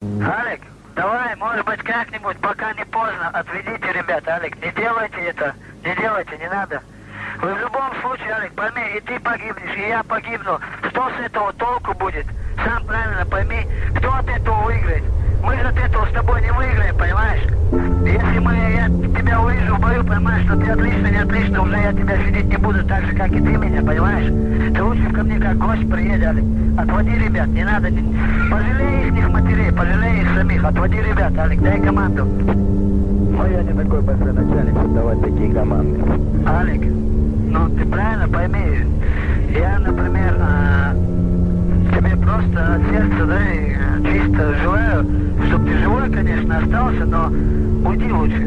Алик, давай, может быть, как-нибудь, пока не поздно, отведите ребят, Алик, не делайте это, не делайте, не надо. Вы в любом случае, Алик, пойми, и ты погибнешь, и я погибну. Что с этого толку будет? Сам правильно пойми, кто от этого выиграет. Мы же от этого с тобой не выиграем, понимаешь? Если я тебя увижу в бою, понимаешь, что ты отлично, не отлично, уже я тебя видеть не буду так же, как и ты меня, понимаешь? Ты лучше ко мне как гость приедь, Алик. Отводи ребят, не надо, пожалей их матерей, пожалей их самих, отводи ребят, Алик, дай команду. Но я не такой большой начальник, чтобы давать такие команды. Алик, ну ты правильно пойми, я, например, тебе просто от сердца, да, и чисто желаю, чтобы ты живой, конечно, остался, но уйди лучше.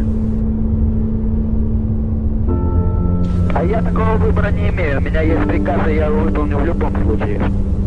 А я такого выбора не имею. У меня есть приказ, и я его выполню в любом случае.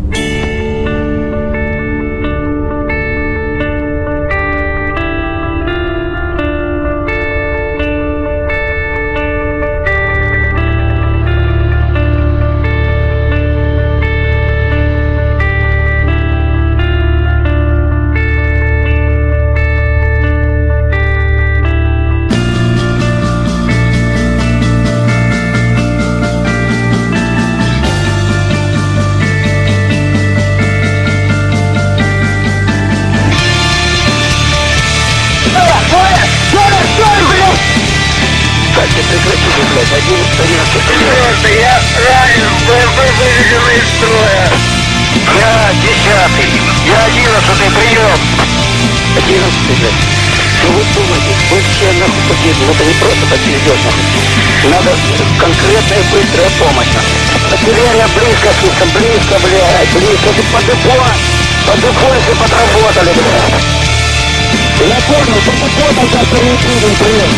Просто я ранен, БМП выведены из строя. Я 10-й, я 11-й, прием. 11-й, блядь. Что вы думаете? Вы все нахуй погибли. Это не просто попиздешь, нахуй. Надо конкретная и быстрая помощь, нахуй. Артиллерия близко, слишком близко, блядь. Близко, ты по депо все подработали, блядь. Я понял, по депо там как-то не видим, блядь.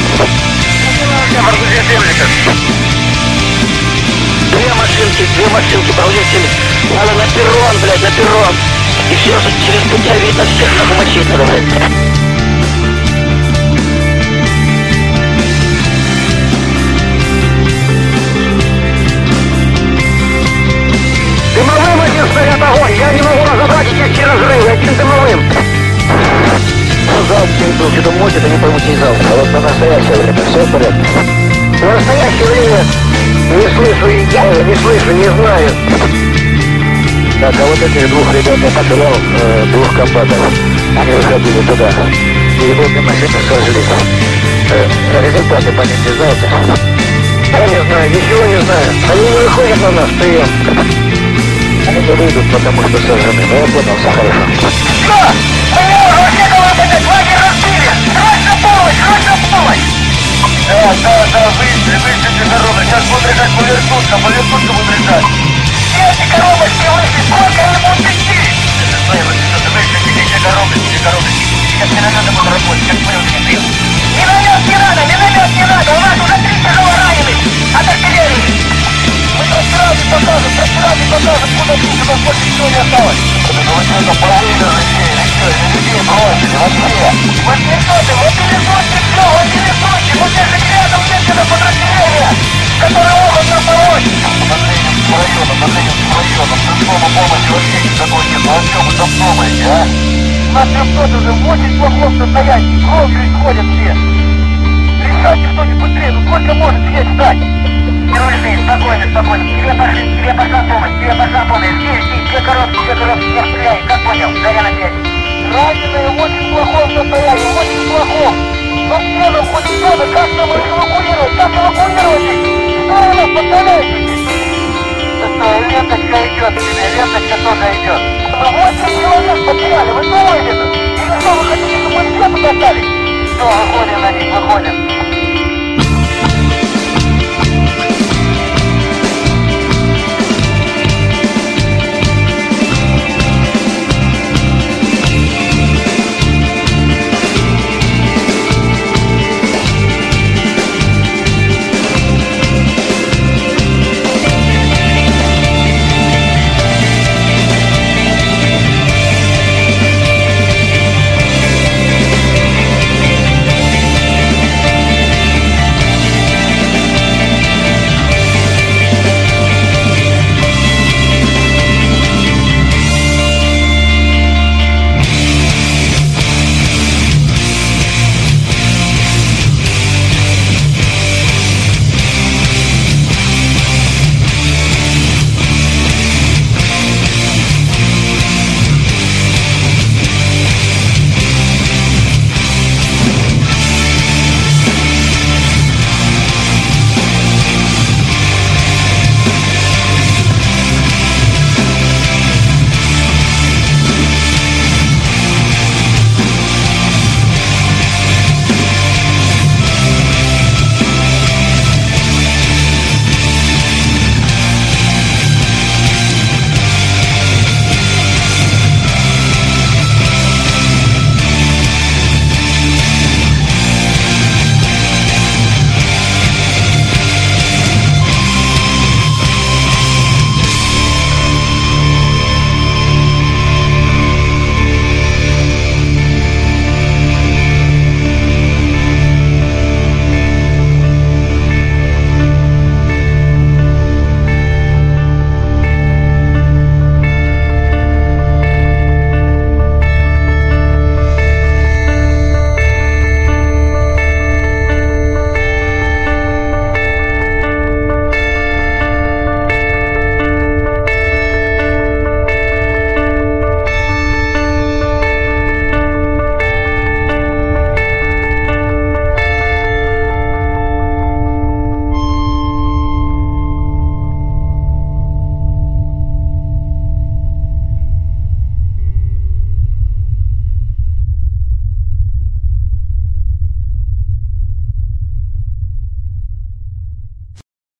Две машинки, проезжали. Надо на перрон, блядь, на перрон. И все же через путя видно всех нахуй мочить надо, блядь. Дымовым один снаряд огонь. Я не могу разобрать эти разрывы. Один дымовым. Залп не был, что-то мочит, а не пойму, чей залп. А вот на настоящее время все в порядке. На настоящее время не слышу, не слышу, не знаю. Так, а вот этих двух ребят я потерял, двух комбатов. Они выходили туда. И обе машины сожгли. Результаты по ним не знаете? Я не знаю, ничего не знаю. Они не выходят на нас, прием. Они не выйдут, потому что сожжены. Ну я понял, все хорошо. Что? Мы не можем все этот лагерь разбили! Срочно помощь! Да, выйдите дорогу. Сейчас будут решать по вертушкам будут решать. Все эти коробочки вышли, сколько они будут вести? Это знаю, вот что-то вышли, эти коробочки. Сейчас минометы будут работать, как мы их не Миномет не надо, у нас уже 3 тяжело раненых от артиллерии. Мы пространстве покажем, куда идти, у нас больше ничего не осталось. Это это половина людей бросили, вообще. Мобилизуйте, все, мы держим рядом местное подразделение, которое могут нам помочь. Последним районом, службовой помощи вообще никакой нет, ну о чем вы там думаете, а? У нас 300 уже в очень плохом состоянии, кровью исходят все. Решайте что-нибудь быстрее, ну сколько может здесь ждать? Спокойно. Тебе пошла помощь. Здесь, две коробки, не стреляй, как понял? Заря на 5. Раненые в очень плохом состоянии, очень плохом. Но все нам хоть что-то, как нам их эвакуировать? Что вы нас подставляете здесь? Ленточка идет, ленточка тоже идет. Мы 8 человек потеряли, вы думаете это? Или что, вы хотите, чтобы мы все туда остались? Все, выходим на них, выходим.